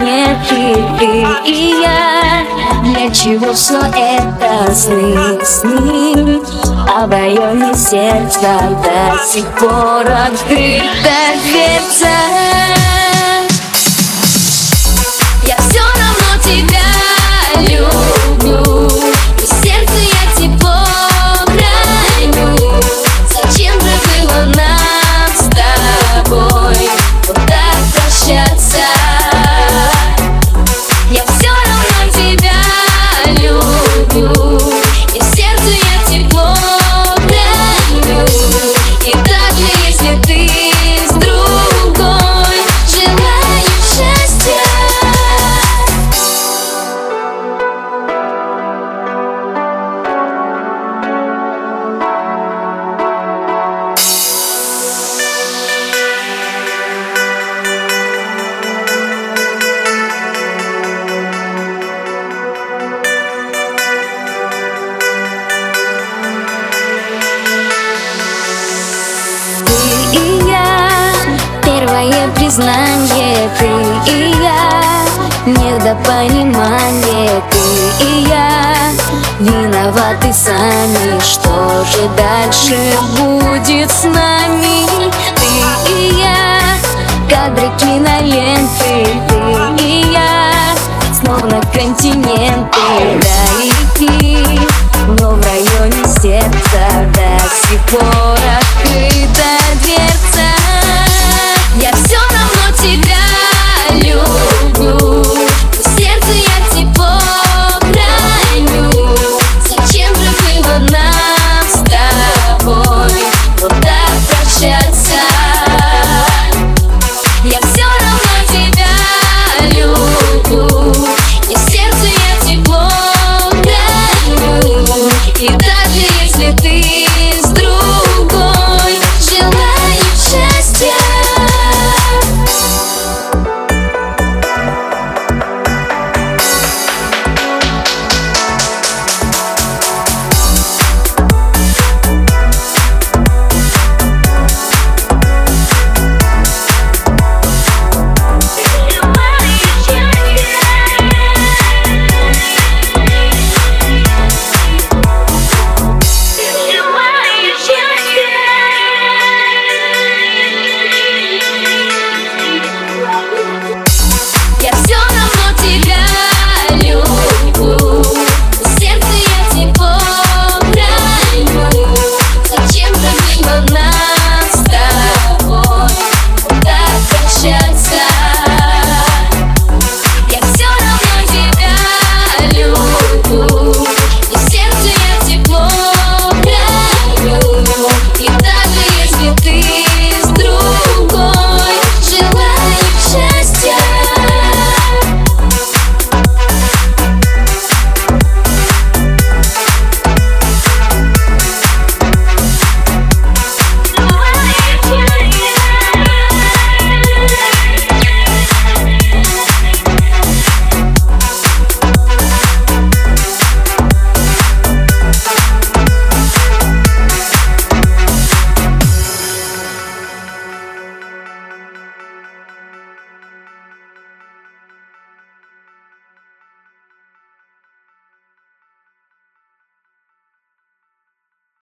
планеты, ты и я. Для чего все это сны? А в районе сердца до сих пор открыта дверца. Я все равно тебя люблю, и сердце я тепло храню. Зачем же было нам с тобой вот так прощаться? Я все равно тебя люблю, и сердце я тепло храню. И даже если ты с другой, желаю счастья. Первое признание, ты и я. Недопонимание, ты и я. Виноваты сами, что же дальше будет с нами? Ты и я. Кадры киноленты, ты и я. Словно континенты.